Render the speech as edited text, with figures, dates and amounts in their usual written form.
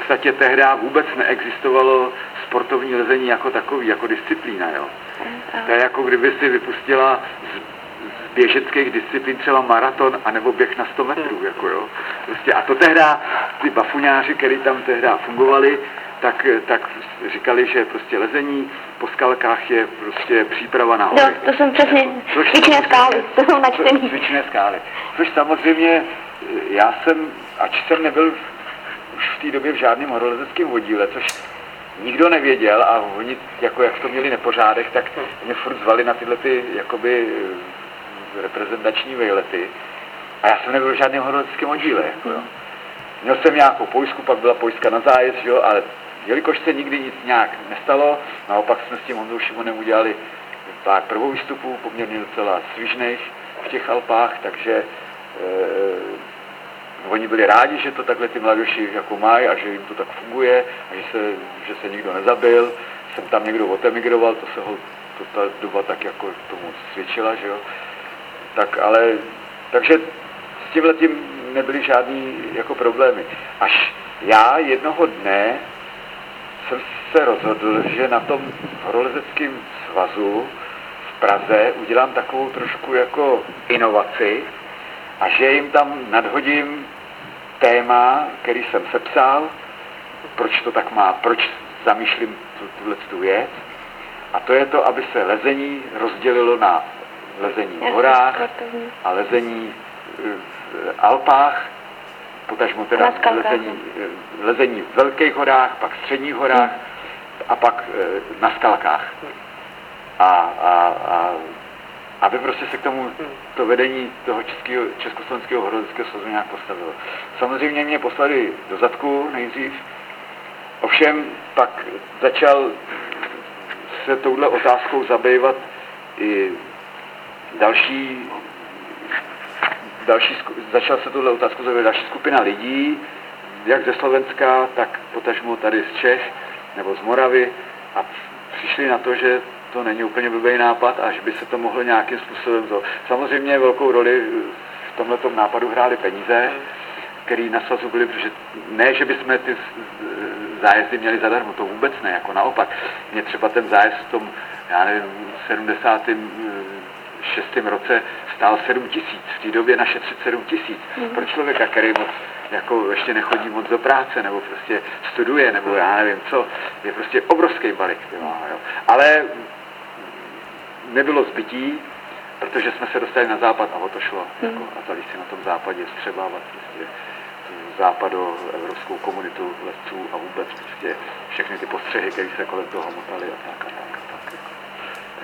podstatě tehdy vůbec neexistovalo sportovní lezení jako takový, jako disciplína, jo. To je jako kdyby si vypustila z běžeckých disciplín třeba maraton anebo běh na 100 metrů, jako jo. Prostě a to tehdy ty bafuňáři, kteří tam tehdy fungovali, tak říkali, že prostě lezení po skalkách je prostě příprava na hory. No, to jsou přesně cvičné skály, to jsou načtený. Cvičné skály. Což samozřejmě já jsem, ač jsem nebyl už v té době v žádném horolezeckém oddíle, což nikdo nevěděl a oni, jako jak to měli nepořádek, tak mě furt zvali na tyhle ty, jakoby reprezentační vejlety. A já jsem nebyl v žádném horolezeckém oddíle, jako jo. Měl jsem nějakou pojistku, pak byla pojistka na zájezd, jo, ale jelikož se nikdy nic nějak nestalo, naopak jsme s tím Honzou Šimonem udělali pár prvovýstupů, poměrně docela svižných v těch Alpách, takže oni byli rádi, že to takhle ty mladoši jako mají a že jim to tak funguje a že se nikdo nezabil. Jsem tam někdo otemigroval, to ta doba tak jako tomu svědčila, že jo. Takže s tímhletím nebyly žádný jako problémy. Až já jednoho dne jsem se rozhodl, že na tom horolezeckém svazu v Praze udělám takovou trošku jako inovaci a že jim tam nadhodím téma, který jsem sepsal, proč to tak má, proč zamýšlím tu věc. A to je to, aby se lezení rozdělilo na lezení v horách a lezení v Alpách, potažmo teda lezení v velkých horách, pak středních horách a pak na skalkách. A aby prostě se k tomu to vedení toho Československého horolezeckého svazu nějak postavilo. Samozřejmě mě poslali do zadku nejdřív, ovšem pak začal se touhle otázkou zabývat i začal se touhle otázkou zabývat další skupina lidí, jak ze Slovenska, tak potažmo tady z Čech nebo z Moravy a přišli na to, že to není úplně blbý nápad a že by se to mohlo nějakým způsobem vzít. Samozřejmě velkou roli v tomhletom nápadu hrály peníze, které na svazu byly, protože ne, že bychom ty zájezdy měli zadarmo, to vůbec ne, jako naopak. Mě třeba ten zájezd v tom, já nevím, 76. roce stál 7 000, v té době našetřit 7 000 pro člověka, který moc jako ještě nechodí moc do práce, nebo prostě studuje, nebo já nevím co, je prostě obrovský balík. Jo. Ale nebylo zbytí, protože jsme se dostali na západ a o to šlo. Jako, a tady si na tom západě střebávat prostě západoevropskou komunitu lesců a vůbec prostě všechny ty postřehy, které se kolem toho motaly a tak.